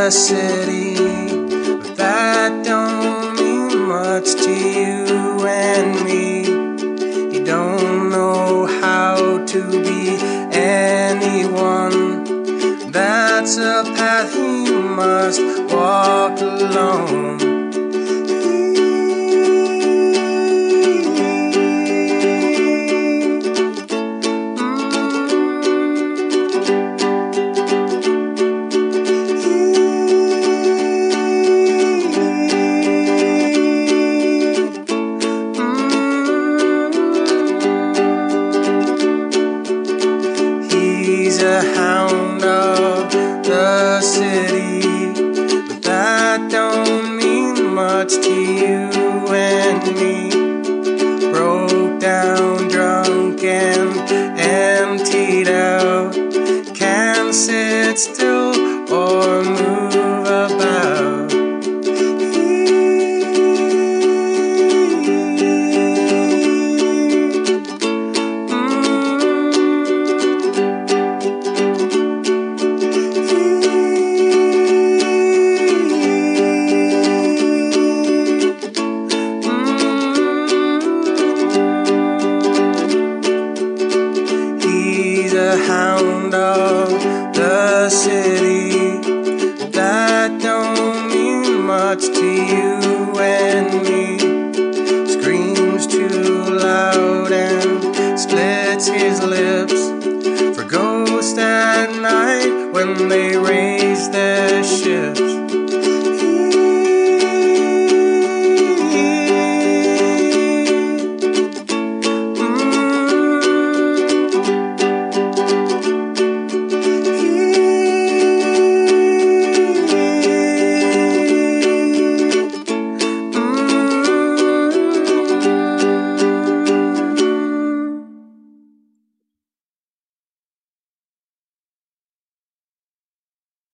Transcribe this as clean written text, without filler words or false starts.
the city, but that don't mean much to you and me. You don't know how to be anyone. That's a path you must walk alone. He's a hound of the city, but that don't mean much to you and me. Broke down, drunk and emptied out, can't sit still or move about. He's a hound of the city, that don't mean much to you and me. Screams too loud and splits his lips for ghosts at night when they raise their ships.